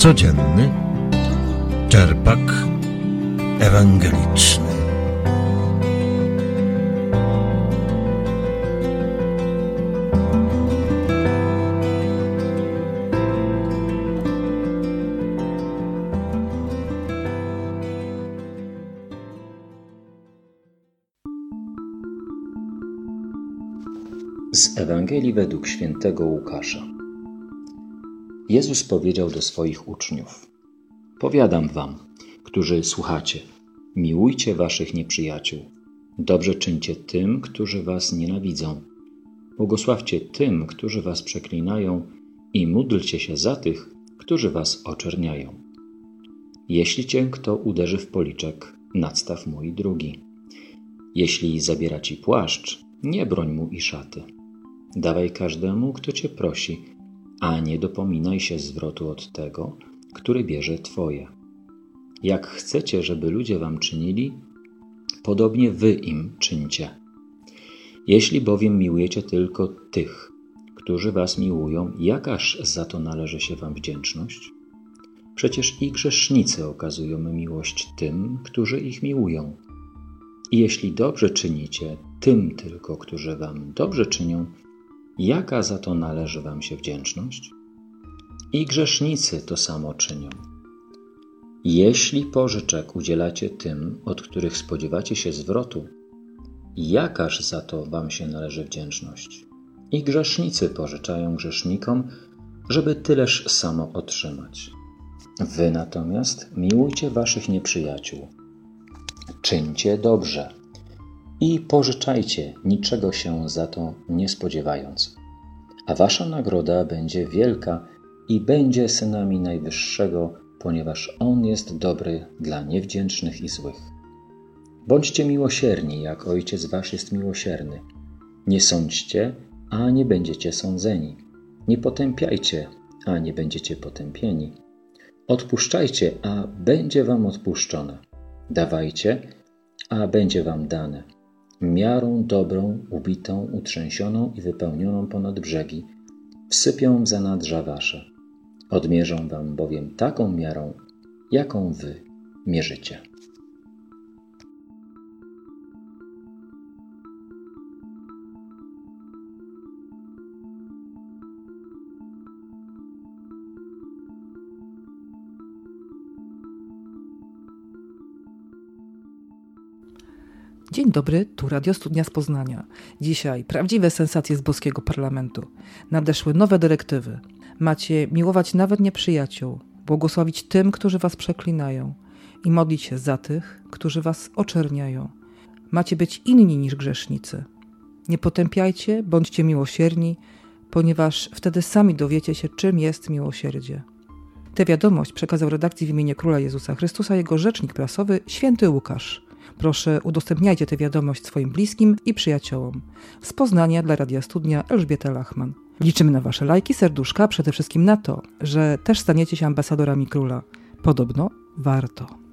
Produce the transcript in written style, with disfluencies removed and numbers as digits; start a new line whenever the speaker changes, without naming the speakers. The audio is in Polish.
Codzienny czerpak ewangeliczny.
Z Ewangelii według świętego Łukasza. Jezus powiedział do swoich uczniów: Powiadam wam, którzy słuchacie, miłujcie waszych nieprzyjaciół, dobrze czyńcie tym, którzy was nienawidzą, błogosławcie tym, którzy was przeklinają i módlcie się za tych, którzy was oczerniają. Jeśli cię kto uderzy w policzek, nadstaw mu i drugi. Jeśli zabiera ci płaszcz, nie broń mu i szaty. Dawaj każdemu, kto cię prosi, a nie dopominaj się zwrotu od tego, który bierze twoje. Jak chcecie, żeby ludzie wam czynili, podobnie wy im czyńcie. Jeśli bowiem miłujecie tylko tych, którzy was miłują, jakaż za to należy się wam wdzięczność? Przecież i grzesznicy okazują miłość tym, którzy ich miłują. I jeśli dobrze czynicie tym tylko, którzy wam dobrze czynią, jaka za to należy wam się wdzięczność? I grzesznicy to samo czynią. Jeśli pożyczek udzielacie tym, od których spodziewacie się zwrotu, jakaż za to wam się należy wdzięczność? I grzesznicy pożyczają grzesznikom, żeby tyleż samo otrzymać. Wy natomiast miłujcie waszych nieprzyjaciół. Czyńcie dobrze i pożyczajcie, niczego się za to nie spodziewając. A wasza nagroda będzie wielka i będzie synami Najwyższego, ponieważ On jest dobry dla niewdzięcznych i złych. Bądźcie miłosierni, jak Ojciec wasz jest miłosierny. Nie sądźcie, a nie będziecie sądzeni. Nie potępiajcie, a nie będziecie potępieni. Odpuszczajcie, a będzie wam odpuszczone. Dawajcie, a będzie wam dane. Miarą dobrą, ubitą, utrzęsioną i wypełnioną ponad brzegi wsypią w zanadrza wasze. Odmierzą wam bowiem taką miarą, jaką wy mierzycie.
Dzień dobry, tu Radio Studnia z Poznania. Dzisiaj prawdziwe sensacje z boskiego parlamentu. Nadeszły nowe dyrektywy. Macie miłować nawet nieprzyjaciół, błogosławić tym, którzy was przeklinają i modlić się za tych, którzy was oczerniają. Macie być inni niż grzesznicy. Nie potępiajcie, bądźcie miłosierni, ponieważ wtedy sami dowiecie się, czym jest miłosierdzie. Tę wiadomość przekazał redakcji w imieniu Króla Jezusa Chrystusa jego rzecznik prasowy, święty Łukasz. Proszę, udostępniajcie tę wiadomość swoim bliskim i przyjaciołom. Z Poznania dla Radia Studnia Elżbieta Lachman. Liczymy na wasze lajki, serduszka, przede wszystkim na to, że też staniecie się ambasadorami Króla. Podobno warto.